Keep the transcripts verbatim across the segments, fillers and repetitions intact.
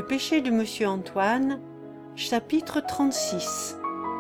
Le péché de Monsieur Antoine, chapitre trente-six.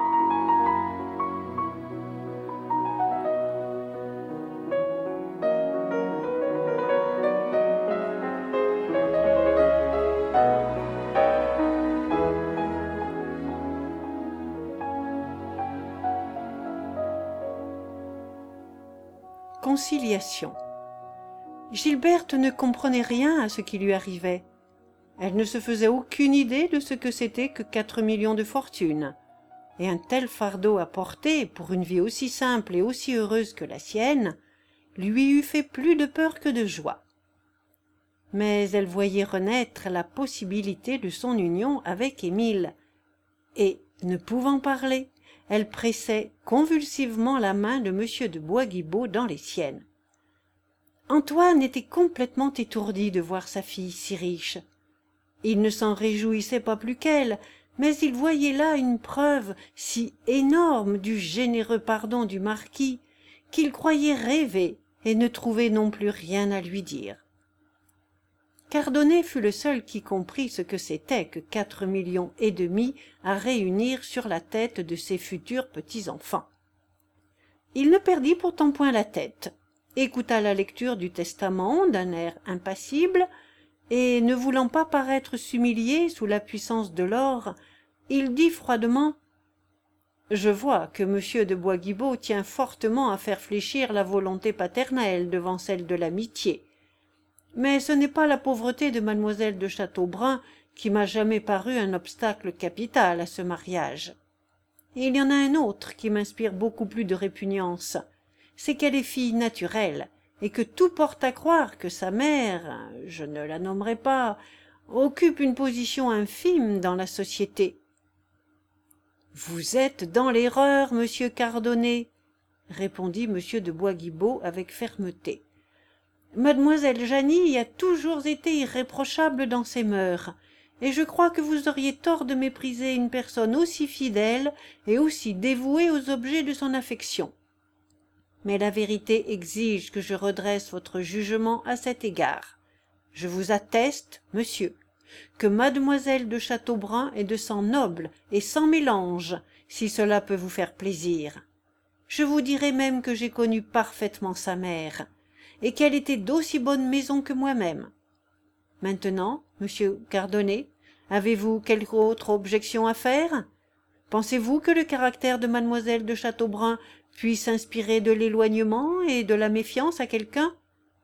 Conciliation. Gilberte ne comprenait rien à ce qui lui arrivait. Elle ne se faisait aucune idée de ce que c'était que quatre millions de fortune, et un tel fardeau à porter pour une vie aussi simple et aussi heureuse que la sienne lui eût fait plus de peur que de joie. Mais elle voyait renaître la possibilité de son union avec Émile, et, ne pouvant parler, elle pressait convulsivement la main de Monsieur de Bois-Guibault dans les siennes. Antoine était complètement étourdi de voir sa fille si riche. Il ne s'en réjouissait pas plus qu'elle, mais il voyait là une preuve si énorme du généreux pardon du marquis qu'il croyait rêver et ne trouvait non plus rien à lui dire. Cardonnet fut le seul qui comprit ce que c'était que quatre millions et demi à réunir sur la tête de ses futurs petits-enfants. Il ne perdit pourtant point la tête, écouta la lecture du testament d'un air impassible, et, ne voulant pas paraître s'humilier sous la puissance de l'or, il dit froidement « Je vois que Monsieur de Bois-Guibault tient fortement à faire fléchir la volonté paternelle devant celle de l'amitié. Mais ce n'est pas la pauvreté de mademoiselle de Châteaubrun qui m'a jamais paru un obstacle capital à ce mariage. Et il y en a un autre qui m'inspire beaucoup plus de répugnance, c'est qu'elle est fille naturelle, et que tout porte à croire que sa mère, je ne la nommerai pas, occupe une position infime dans la société. »« Vous êtes dans l'erreur, monsieur Cardonnet, » répondit Monsieur de Bois-Guibault avec fermeté. « Mademoiselle Janie a toujours été irréprochable dans ses mœurs, et je crois que vous auriez tort de mépriser une personne aussi fidèle et aussi dévouée aux objets de son affection. Mais la vérité exige que je redresse votre jugement à cet égard. Je vous atteste, monsieur, que mademoiselle de Châteaubrun est de sang noble et sans mélange, si cela peut vous faire plaisir. Je vous dirai même que j'ai connu parfaitement sa mère, et qu'elle était d'aussi bonne maison que moi-même. Maintenant, monsieur Cardonnet, avez-vous quelque autre objection à faire? Pensez-vous que le caractère de mademoiselle de Châteaubrun puisse inspirer de l'éloignement et de la méfiance à quelqu'un? »«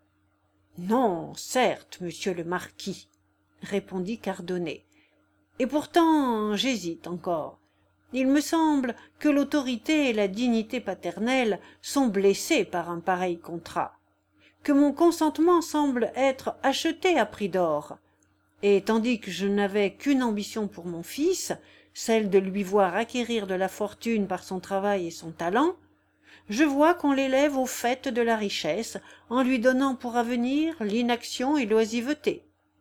Non, certes, monsieur le marquis, » répondit Cardonnet. « Et pourtant j'hésite encore. Il me semble que l'autorité et la dignité paternelle sont blessées par un pareil contrat, que mon consentement semble être acheté à prix d'or, et tandis que je n'avais qu'une ambition pour mon fils, celle de lui voir acquérir de la fortune par son travail et son talent, je vois qu'on l'élève au faîte de la richesse en lui donnant pour avenir l'inaction et l'oisiveté. »«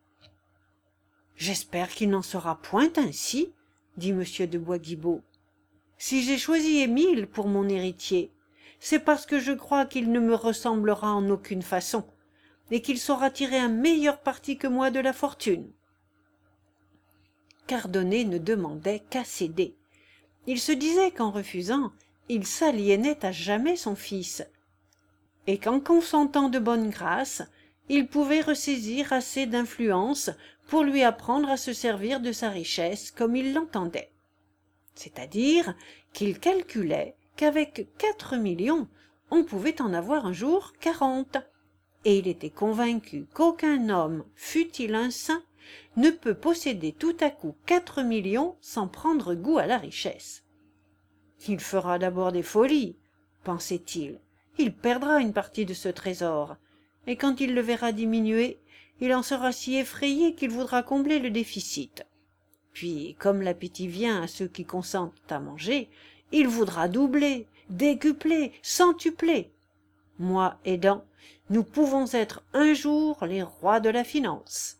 J'espère qu'il n'en sera point ainsi, » dit Monsieur de Bois-Guibault. « Si j'ai choisi Émile pour mon héritier, c'est parce que je crois qu'il ne me ressemblera en aucune façon, et qu'il saura tirer un meilleur parti que moi de la fortune. » Cardonnet ne demandait qu'à céder. Il se disait qu'en refusant, il s'aliénait à jamais son fils, et qu'en consentant de bonne grâce, il pouvait ressaisir assez d'influence pour lui apprendre à se servir de sa richesse comme il l'entendait. C'est-à-dire qu'il calculait qu'avec quatre millions, on pouvait en avoir un jour quarante, et il était convaincu qu'aucun homme, fût-il un saint, ne peut posséder tout à coup quatre millions sans prendre goût à la richesse. Il fera d'abord des folies, pensait-il, il perdra une partie de ce trésor, et quand il le verra diminuer, il en sera si effrayé qu'il voudra combler le déficit. Puis, comme l'appétit vient à ceux qui consentent à manger, il voudra doubler, décupler, centupler. Moi aidant, nous pouvons être un jour les rois de la finance.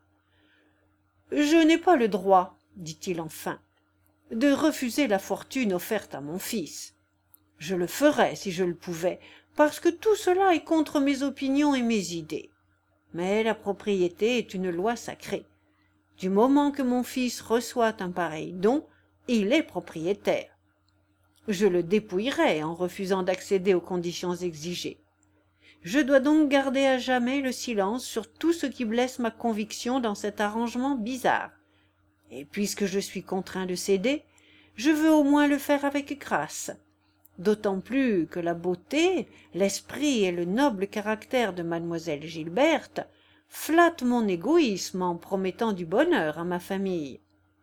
« Je n'ai pas le droit, dit-il enfin, de refuser la fortune offerte à mon fils. Je le ferais si je le pouvais, parce que tout cela est contre mes opinions et mes idées. Mais la propriété est une loi sacrée. Du moment que mon fils reçoit un pareil don, il est propriétaire. Je le dépouillerai en refusant d'accéder aux conditions exigées. Je dois donc garder à jamais le silence sur tout ce qui blesse ma conviction dans cet arrangement bizarre. Et puisque je suis contraint de céder, je veux au moins le faire avec grâce, d'autant plus que la beauté, l'esprit et le noble caractère de mademoiselle Gilberte flattent mon égoïsme en promettant du bonheur à ma famille.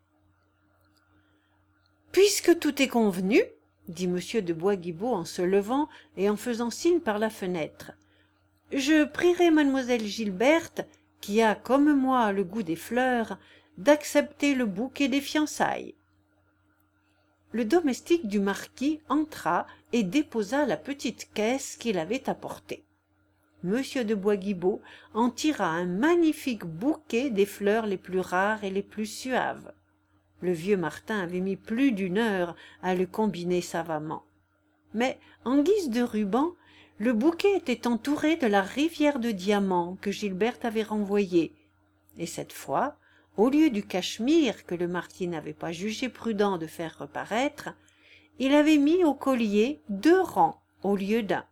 « Puisque tout est convenu, dit monsieur de Bois-Guibault en se levant et en faisant signe par la fenêtre, je prierai mademoiselle Gilberte, qui a comme moi le goût des fleurs, d'accepter le bouquet des fiançailles. » Le domestique du marquis entra et déposa la petite caisse qu'il avait apportée. Monsieur de Bois-Guibault en tira un magnifique bouquet des fleurs les plus rares et les plus suaves. Le vieux Martin avait mis plus d'une heure à le combiner savamment. Mais, en guise de ruban, le bouquet était entouré de la rivière de diamants que Gilberte avait renvoyée, et cette fois, au lieu du cachemire que le marquis n'avait pas jugé prudent de faire reparaître, il avait mis au collier deux rangs au lieu d'un.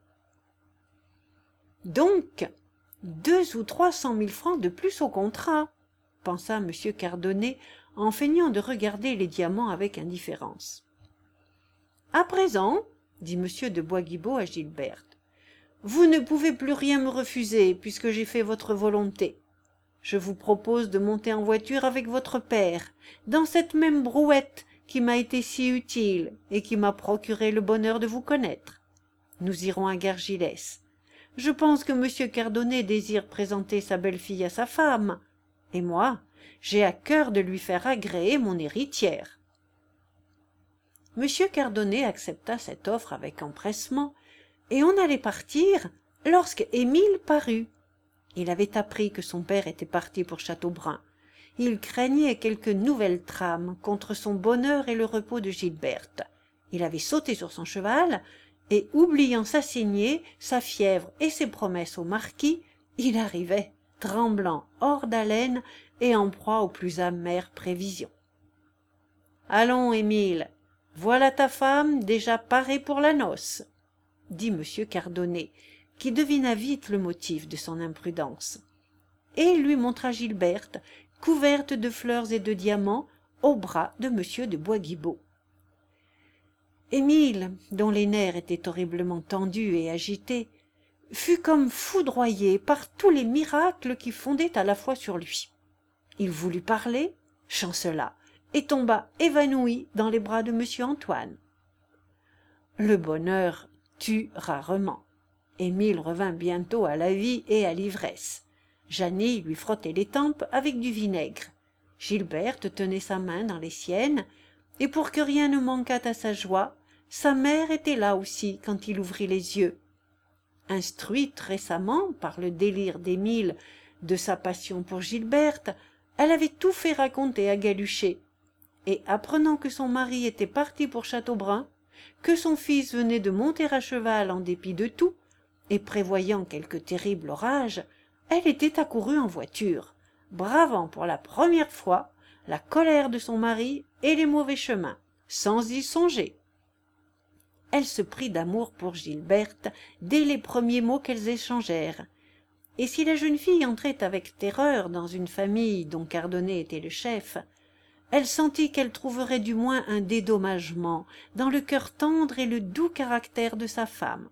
Donc, deux ou trois cent mille francs de plus au contrat, pensa M. Cardonnet en feignant de regarder les diamants avec indifférence. À présent, dit M. de Bois-Guibault à Gilberte, vous ne pouvez plus rien me refuser puisque j'ai fait votre volonté. Je vous propose de monter en voiture avec votre père, dans cette même brouette qui m'a été si utile et qui m'a procuré le bonheur de vous connaître. Nous irons à Gargilès. Je pense que M. Cardonnet désire présenter sa belle-fille à sa femme, et moi, j'ai à cœur de lui faire agréer mon héritière. M. Cardonnet accepta cette offre avec empressement, et on allait partir lorsque Émile parut. Il avait appris que son père était parti pour Châteaubrun. Il craignait quelque nouvelle trame contre son bonheur et le repos de Gilberte. Il avait sauté sur son cheval, et oubliant sa saignée, sa fièvre et ses promesses au marquis, il arrivait, tremblant, hors d'haleine et en proie aux plus amères prévisions. « Allons, Émile, voilà ta femme déjà parée pour la noce, » dit M. Cardonnet, qui devina vite le motif de son imprudence, et il lui montra Gilberte, couverte de fleurs et de diamants, au bras de M. de Bois-Guibault. Émile, dont les nerfs étaient horriblement tendus et agités, fut comme foudroyé par tous les miracles qui fondaient à la fois sur lui. Il voulut parler, chancela, et tomba évanoui dans les bras de M. Antoine. Le bonheur tue rarement. Émile revint bientôt à la vie et à l'ivresse. Jeannie lui frottait les tempes avec du vinaigre. Gilberte tenait sa main dans les siennes, et pour que rien ne manquât à sa joie, sa mère était là aussi quand il ouvrit les yeux. Instruite récemment par le délire d'Émile de sa passion pour Gilberte, elle avait tout fait raconter à Galuchet, et apprenant que son mari était parti pour Châteaubrun, que son fils venait de monter à cheval en dépit de tout, et prévoyant quelque terrible orage, elle était accourue en voiture, bravant pour la première fois la colère de son mari et les mauvais chemins, sans y songer. Elle se prit d'amour pour Gilberte dès les premiers mots qu'elles échangèrent, et si la jeune fille entrait avec terreur dans une famille dont Cardonnet était le chef, elle sentit qu'elle trouverait du moins un dédommagement dans le cœur tendre et le doux caractère de sa femme.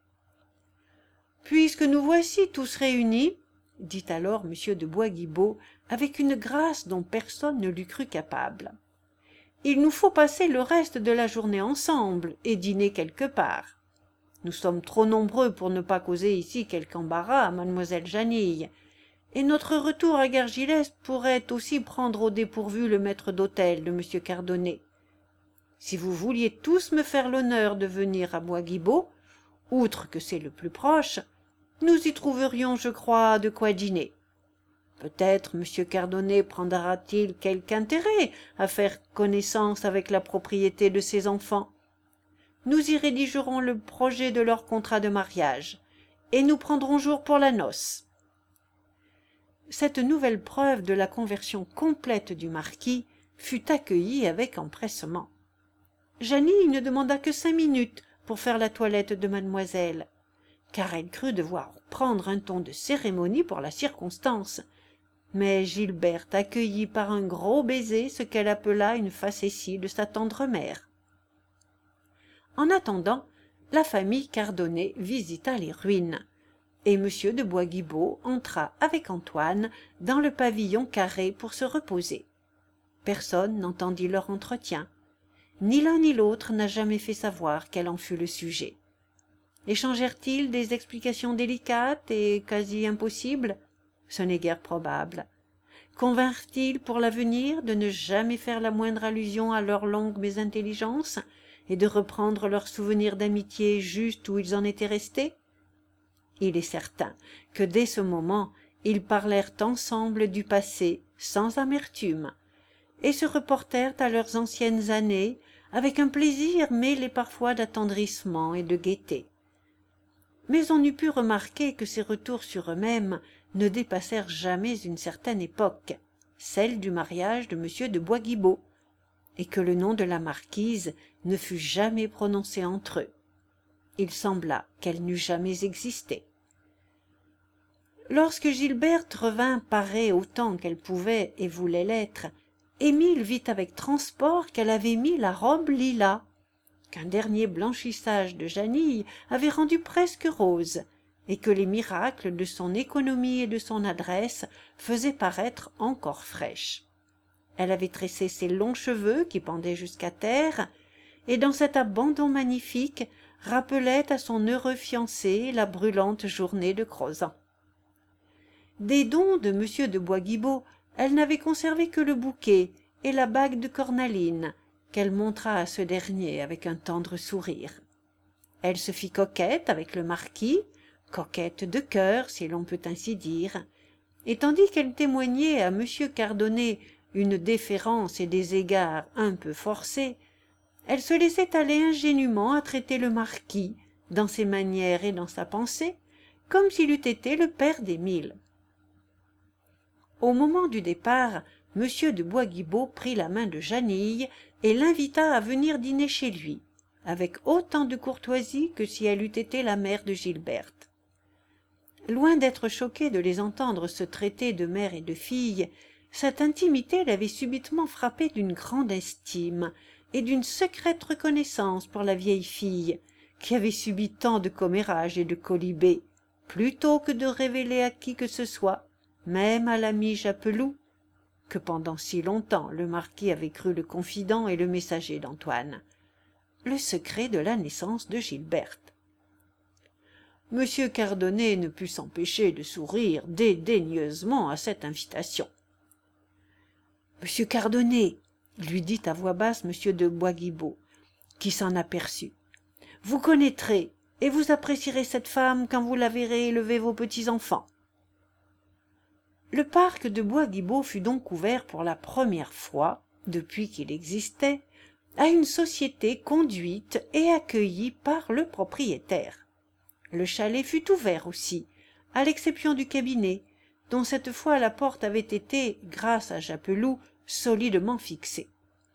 « Puisque nous voici tous réunis, » dit alors M. de Bois-Guibault avec une grâce dont personne ne l'eût cru capable, « il nous faut passer le reste de la journée ensemble et dîner quelque part. Nous sommes trop nombreux pour ne pas causer ici quelque embarras à mademoiselle Janille, et notre retour à Gargilès pourrait aussi prendre au dépourvu le maître d'hôtel de M. Cardonnet. Si vous vouliez tous me faire l'honneur de venir à Bois-Guibault, outre que c'est le plus proche, nous y trouverions, je crois, de quoi dîner. Peut-être M. Cardonnet prendra-t-il quelque intérêt à faire connaissance avec la propriété de ses enfants. Nous y rédigerons le projet de leur contrat de mariage, et nous prendrons jour pour la noce. Cette nouvelle preuve de la conversion complète du marquis fut accueillie avec empressement. Jeannie ne demanda que cinq minutes pour faire la toilette de mademoiselle, car elle crut devoir prendre un ton de cérémonie pour la circonstance. Mais Gilberte accueillit par un gros baiser ce qu'elle appela une facétie de sa tendre mère. En attendant, la famille Cardonnet visita les ruines, et M. de Bois-Guibault entra avec Antoine dans le pavillon carré pour se reposer. Personne n'entendit leur entretien. Ni l'un ni l'autre n'a jamais fait savoir quel en fut le sujet. Échangèrent-ils des explications délicates et quasi impossibles? Ce n'est guère probable. Convinrent-ils pour l'avenir de ne jamais faire la moindre allusion à leur longue mésintelligence et de reprendre leurs souvenirs d'amitié juste où ils en étaient restés? Il est certain que dès ce moment ils parlèrent ensemble du passé sans amertume et se reportèrent à leurs anciennes années avec un plaisir mêlé parfois d'attendrissement et de gaieté. Mais on eût pu remarquer que ces retours sur eux-mêmes ne dépassèrent jamais une certaine époque, celle du mariage de M. de Bois-Guibault, et que le nom de la marquise ne fut jamais prononcé entre eux. Il sembla qu'elle n'eût jamais existé. Lorsque Gilberte revint parée autant qu'elle pouvait et voulait l'être, Émile vit avec transport qu'elle avait mis la robe lilas, qu'un dernier blanchissage de Jeannie avait rendue presque rose, et que les miracles de son économie et de son adresse faisaient paraître encore fraîche. Elle avait tressé ses longs cheveux qui pendaient jusqu'à terre, et dans cet abandon magnifique rappelait à son heureux fiancé la brûlante journée de Crozant. Des dons de M. de Bois-Guibault, elle n'avait conservé que le bouquet et la bague de cornaline, qu'elle montra à ce dernier avec un tendre sourire. Elle se fit coquette avec le marquis, coquette de cœur, si l'on peut ainsi dire, et tandis qu'elle témoignait à M. Cardonnet une déférence et des égards un peu forcés, elle se laissait aller ingénument à traiter le marquis, dans ses manières et dans sa pensée, comme s'il eût été le père d'Émile. Au moment du départ, M. de Bois-Guibault prit la main de Jeanille et l'invita à venir dîner chez lui, avec autant de courtoisie que si elle eût été la mère de Gilberte. Loin d'être choquée de les entendre se traiter de mère et de fille, cette intimité l'avait subitement frappée d'une grande estime et d'une secrète reconnaissance pour la vieille fille, qui avait subi tant de commérages et de colibés, plutôt que de révéler à qui que ce soit, même à l'ami Japelou, que pendant si longtemps le marquis avait cru le confident et le messager d'Antoine, le secret de la naissance de Gilberte. Monsieur Cardonnet ne put s'empêcher de sourire dédaigneusement à cette invitation. « Monsieur Cardonnet, » lui dit à voix basse M. de Bois-Guibault, qui s'en aperçut, « vous connaîtrez et vous apprécierez cette femme quand vous la verrez élever vos petits-enfants. » Le parc de Bois-Guibault fut donc ouvert pour la première fois, depuis qu'il existait, à une société conduite et accueillie par le propriétaire. Le chalet fut ouvert aussi, à l'exception du cabinet, dont cette fois la porte avait été, grâce à Japelou, solidement fixée.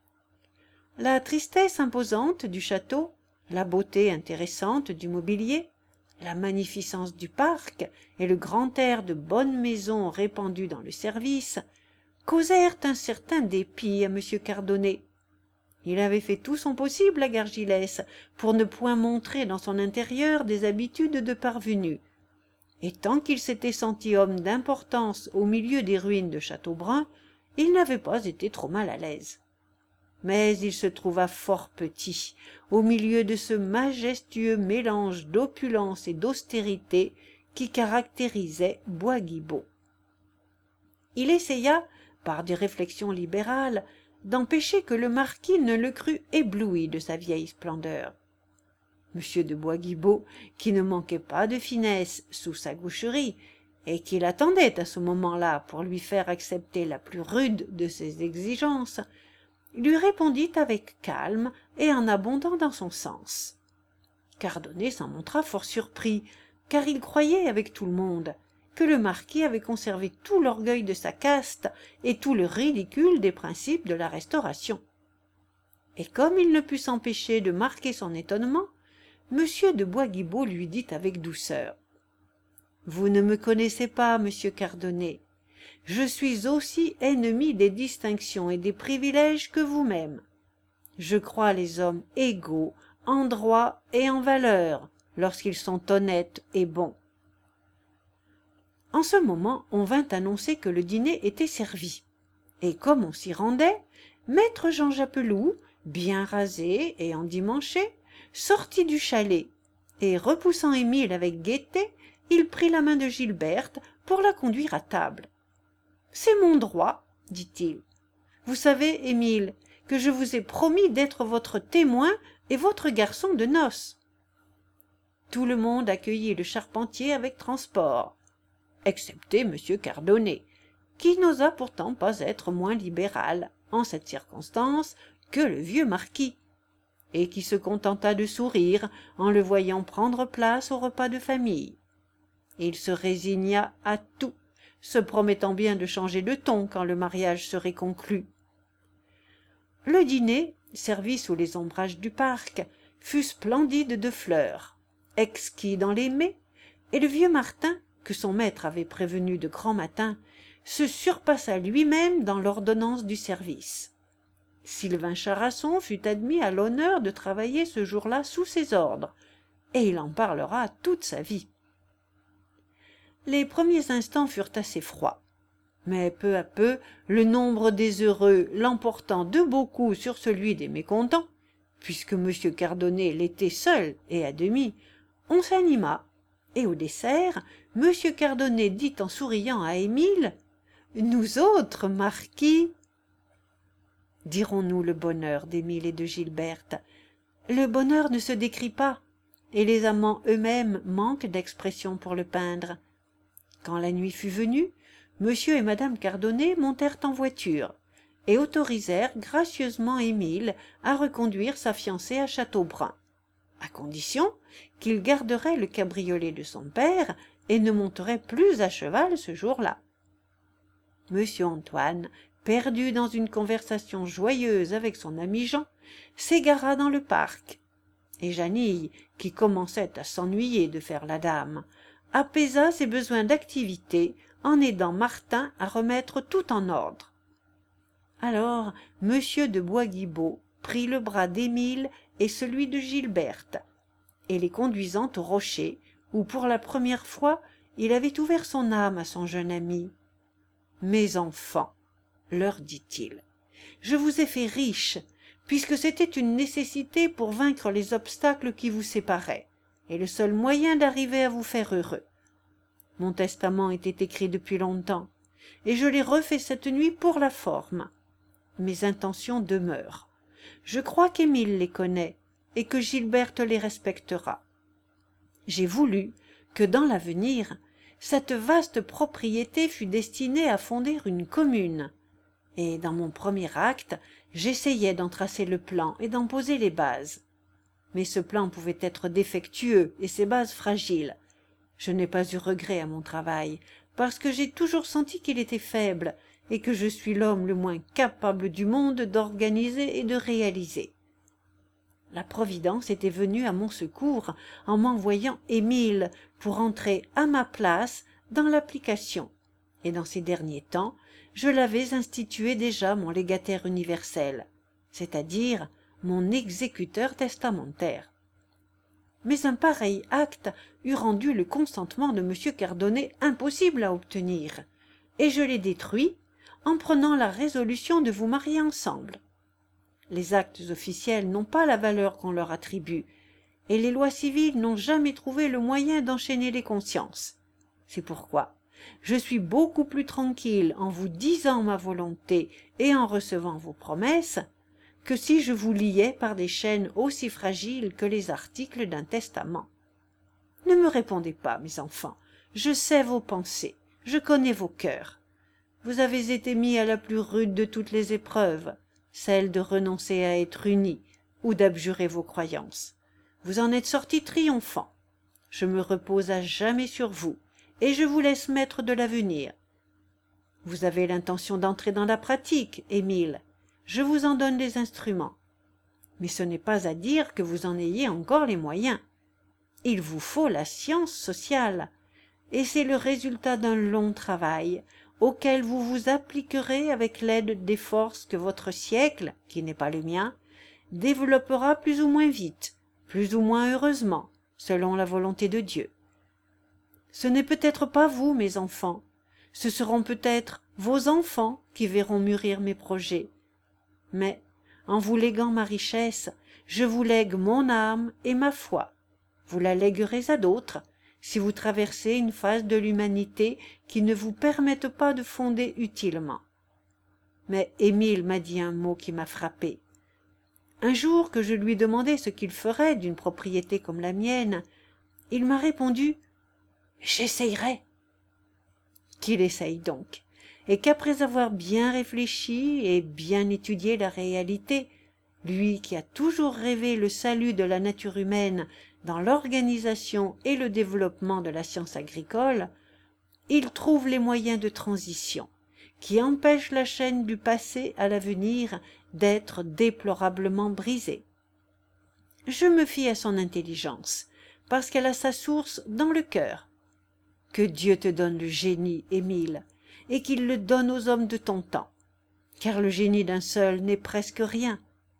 La tristesse imposante du château, la beauté intéressante du mobilier, la magnificence du parc et le grand air de bonne maison répandu dans le service causèrent un certain dépit à M. Cardonnet. Il avait fait tout son possible à Gargilès pour ne point montrer dans son intérieur des habitudes de parvenu, et tant qu'il s'était senti homme d'importance au milieu des ruines de Châteaubrun, il n'avait pas été trop mal à l'aise. Mais il se trouva fort petit au milieu de ce majestueux mélange d'opulence et d'austérité qui caractérisait Bois-Guibault. Il essaya, par des réflexions libérales, d'empêcher que le marquis ne le crût ébloui de sa vieille splendeur. M. de Bois-Guibault, qui ne manquait pas de finesse sous sa gaucherie, et qui l'attendait à ce moment-là pour lui faire accepter la plus rude de ses exigences, lui répondit avec calme et en abondant dans son sens. Cardonnet s'en montra fort surpris, car il croyait avec tout le monde, que le marquis avait conservé tout l'orgueil de sa caste et tout le ridicule des principes de la Restauration. Et comme il ne put s'empêcher de marquer son étonnement, M. de Bois-Guibault lui dit avec douceur: « Vous ne me connaissez pas, monsieur Cardonnet. Je suis aussi ennemi des distinctions et des privilèges que vous-même. Je crois les hommes égaux en droit et en valeur, lorsqu'ils sont honnêtes et bons. » En ce moment, on vint annoncer que le dîner était servi. Et comme on s'y rendait, maître Jean Japeloux, bien rasé et endimanché, sortit du chalet, et repoussant Émile avec gaieté, il prit la main de Gilberte pour la conduire à table. « C'est mon droit, dit-il. Vous savez, Émile, que je vous ai promis d'être votre témoin et votre garçon de noces. » Tout le monde accueillit le charpentier avec transport, excepté M. Cardonnet, qui n'osa pourtant pas être moins libéral, en cette circonstance, que le vieux marquis, et qui se contenta de sourire en le voyant prendre place au repas de famille. Il se résigna à tout, se promettant bien de changer de ton quand le mariage serait conclu. Le dîner, servi sous les ombrages du parc, fut splendide de fleurs, exquis dans les mets, et le vieux Martin, que son maître avait prévenu de grand matin, se surpassa lui-même dans l'ordonnance du service. Sylvain Charasson fut admis à l'honneur de travailler ce jour-là sous ses ordres, et il en parlera toute sa vie. Les premiers instants furent assez froids, mais peu à peu, le nombre des heureux l'emportant de beaucoup sur celui des mécontents, puisque M. Cardonnet l'était seul et à demi, on s'anima, et au dessert, M. Cardonnet dit en souriant à Émile: « Nous autres, marquis !» Dirons-nous le bonheur d'Émile et de Gilberte? Le bonheur ne se décrit pas, et les amants eux-mêmes manquent d'expression pour le peindre. Quand la nuit fut venue, M. et Mme Cardonnet montèrent en voiture et autorisèrent gracieusement Émile à reconduire sa fiancée à Châteaubrun, à condition qu'il garderait le cabriolet de son père et ne monterait plus à cheval ce jour-là. M. Antoine, perdu dans une conversation joyeuse avec son ami Jean, s'égara dans le parc, et Jeanille, qui commençait à s'ennuyer de faire la dame, apaisa ses besoins d'activité en aidant Martin à remettre tout en ordre. Alors M. de Bois-Guibault prit le bras d'Émile et celui de Gilberte, et les conduisant au rocher, où pour la première fois il avait ouvert son âme à son jeune ami. « Mes enfants, leur dit-il, je vous ai fait riches, puisque c'était une nécessité pour vaincre les obstacles qui vous séparaient, et le seul moyen d'arriver à vous faire heureux. Mon testament était écrit depuis longtemps, et je l'ai refait cette nuit pour la forme. Mes intentions demeurent. Je crois qu'Émile les connaît, et que Gilberte les respectera. J'ai voulu que, dans l'avenir, cette vaste propriété fût destinée à fonder une commune, et dans mon premier acte, j'essayai d'en tracer le plan et d'en poser les bases. Mais ce plan pouvait être défectueux et ses bases fragiles. Je n'ai pas eu regret à mon travail, parce que j'ai toujours senti qu'il était faible, et que je suis l'homme le moins capable du monde d'organiser et de réaliser. La Providence était venue à mon secours en m'envoyant Émile pour entrer à ma place dans l'application, et dans ces derniers temps, je l'avais institué déjà mon légataire universel, c'est-à-dire mon exécuteur testamentaire. Mais un pareil acte eût rendu le consentement de M. Cardonnet impossible à obtenir, et je l'ai détruit en prenant la résolution de vous marier ensemble. Les actes officiels n'ont pas la valeur qu'on leur attribue, et les lois civiles n'ont jamais trouvé le moyen d'enchaîner les consciences. C'est pourquoi je suis beaucoup plus tranquille en vous disant ma volonté et en recevant vos promesses, que si je vous liais par des chaînes aussi fragiles que les articles d'un testament. Ne me répondez pas, mes enfants, je sais vos pensées, je connais vos cœurs. Vous avez été mis à la plus rude de toutes les épreuves, celle de renoncer à être unis ou d'abjurer vos croyances. Vous en êtes sortis triomphants. Je me repose à jamais sur vous, et je vous laisse maître de l'avenir. Vous avez l'intention d'entrer dans la pratique, Émile. Je vous en donne les instruments. Mais ce n'est pas à dire que vous en ayez encore les moyens. Il vous faut la science sociale, et c'est le résultat d'un long travail, auquel vous vous appliquerez avec l'aide des forces que votre siècle, qui n'est pas le mien, développera plus ou moins vite, plus ou moins heureusement, selon la volonté de Dieu. Ce n'est peut-être pas vous, mes enfants, ce seront peut-être vos enfants qui verront mûrir mes projets. Mais, en vous léguant ma richesse, je vous lègue mon âme et ma foi. Vous la léguerez à d'autres, si vous traversez une phase de l'humanité qui ne vous permette pas de fonder utilement. Mais Émile m'a dit un mot qui m'a frappé. Un jour que je lui demandai ce qu'il ferait d'une propriété comme la mienne, il m'a répondu « J'essayerai ». Qu'il essaye donc, et qu'après avoir bien réfléchi et bien étudié la réalité, lui qui a toujours rêvé le salut de la nature humaine dans l'organisation et le développement de la science agricole, il trouve les moyens de transition qui empêchent la chaîne du passé à l'avenir d'être déplorablement brisée. Je me fie à son intelligence, parce qu'elle a sa source dans le cœur. Que Dieu te donne le génie, Émile, et qu'il le donne aux hommes de ton temps, car le génie d'un seul n'est presque rien.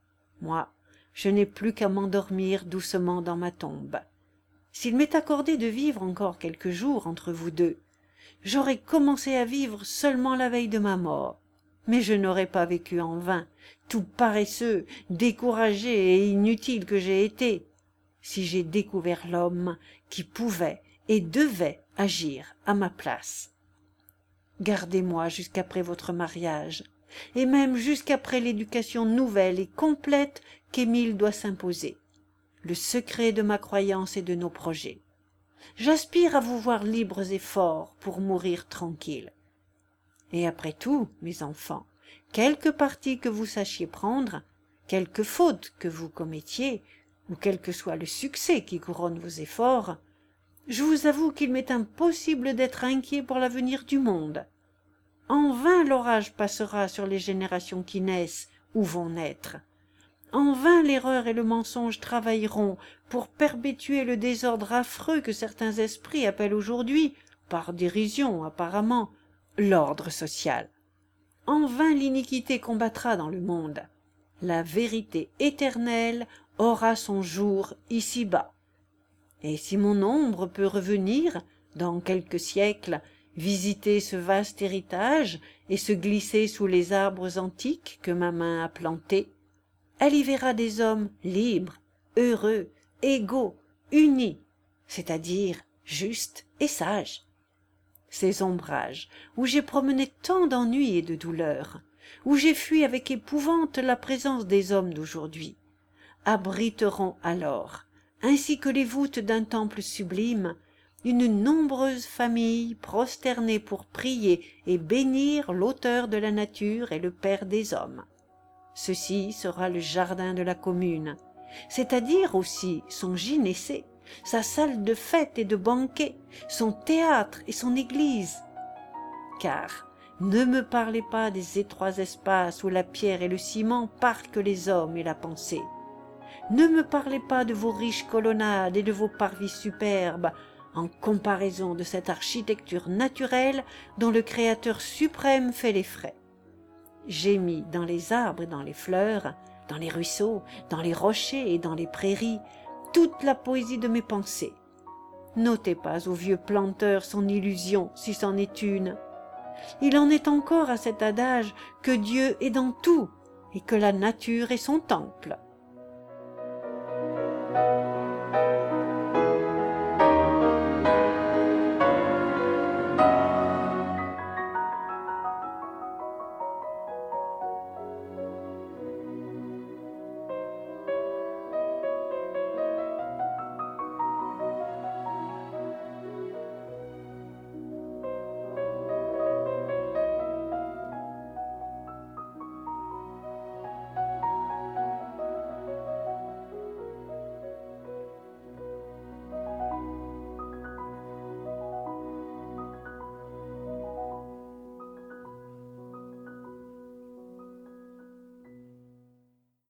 Moi, je n'ai plus qu'à m'endormir doucement dans ma tombe. S'il m'est accordé de vivre encore quelques jours entre vous deux, j'aurais commencé à vivre seulement la veille de ma mort, mais je n'aurais pas vécu en vain, tout paresseux, découragé et inutile que j'ai été, si j'ai découvert l'homme qui pouvait et devait agir à ma place. Gardez-moi jusqu'après votre mariage, et même jusqu'après l'éducation nouvelle et complète qu'Émile doit s'imposer, le secret de ma croyance et de nos projets. J'aspire à vous voir libres et forts pour mourir tranquille. Et après tout, mes enfants, quelque parti que vous sachiez prendre, quelque faute que vous commettiez, ou quel que soit le succès qui couronne vos efforts, je vous avoue qu'il m'est impossible d'être inquiet pour l'avenir du monde. En vain l'orage passera sur les générations qui naissent ou vont naître. En vain l'erreur et le mensonge travailleront pour perpétuer le désordre affreux que certains esprits appellent aujourd'hui, par dérision apparemment, l'ordre social. En vain l'iniquité combattra dans le monde. La vérité éternelle aura son jour ici-bas. Et si mon ombre peut revenir, dans quelques siècles, visiter ce vaste héritage et se glisser sous les arbres antiques que ma main a plantés, elle y verra des hommes libres, heureux, égaux, unis, c'est-à-dire justes et sages. Ces ombrages, où j'ai promené tant d'ennuis et de douleurs, où j'ai fui avec épouvante la présence des hommes d'aujourd'hui, abriteront alors, ainsi que les voûtes d'un temple sublime, une nombreuse famille prosternée pour prier et bénir l'auteur de la nature et le père des hommes. Ceci sera le jardin de la commune, c'est-à-dire aussi son gynécée, sa salle de fête et de banquet, son théâtre et son église. Car ne me parlez pas des étroits espaces où la pierre et le ciment parquent les hommes et la pensée. Ne me parlez pas de vos riches colonnades et de vos parvis superbes, en comparaison de cette architecture naturelle dont le Créateur suprême fait les frais. J'ai mis dans les arbres et dans les fleurs, dans les ruisseaux, dans les rochers et dans les prairies, toute la poésie de mes pensées. N'ôtez pas au vieux planteur son illusion, si c'en est une. Il en est encore à cet adage que Dieu est dans tout et que la nature est son temple.